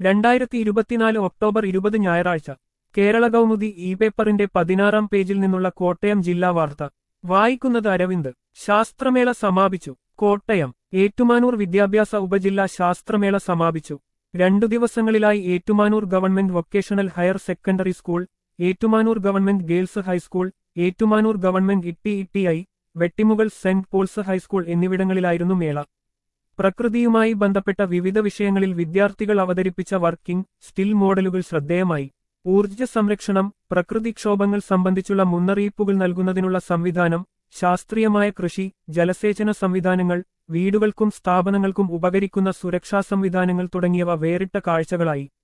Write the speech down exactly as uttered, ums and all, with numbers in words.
രണ്ടായിരത്തി ഇരുപത്തിനാല് ഒക്ടോബർ ഇരുപത് ഞായറാഴ്ച കേരള കൗമുദി ഇ പേപ്പറിന്റെ പതിനാറാം പേജിൽ നിന്നുള്ള കോട്ടയം ജില്ലാ വാർത്ത വായിക്കുന്നത് അരവിന്ദ്. ശാസ്ത്രമേള സമാപിച്ചു. കോട്ടയം. ഏറ്റുമാനൂർ വിദ്യാഭ്യാസ ഉപജില്ലാ ശാസ്ത്രമേള സമാപിച്ചു. രണ്ടു ദിവസങ്ങളിലായി Ettumanoor government vocational higher secondary school, Ettumanoor government girls high school, Ettumanoor government ഇട്ടി ഇട്ടി ഐ, വെട്ടിമുകൾ സെന്റ് പോൾസ് ഹൈസ്കൂൾ എന്നിവിടങ്ങളിലായിരുന്നു മേള. പ്രകൃതിയുമായി ബന്ധപ്പെട്ട വിവിധ വിഷയങ്ങളിൽ വിദ്യാർത്ഥികൾ അവതരിപ്പിച്ച വർക്കിംഗ് സ്റ്റിൽ മോഡലുകൾ ശ്രദ്ധേയമായി. ഊർജ്ജ സംരക്ഷണം, പ്രകൃതിക്ഷോഭങ്ങൾ സംബന്ധിച്ചുള്ള മുന്നറിയിപ്പുകൾ നൽകുന്നതിനുള്ള സംവിധാനം, ശാസ്ത്രീയമായ കൃഷി, ജലസേചന സംവിധാനങ്ങൾ, വീടുകൾക്കും സ്ഥാപനങ്ങൾക്കും ഉപകരിക്കുന്ന സുരക്ഷാ സംവിധാനങ്ങൾ തുടങ്ങിയവ വേറിട്ട കാഴ്ചകളായി.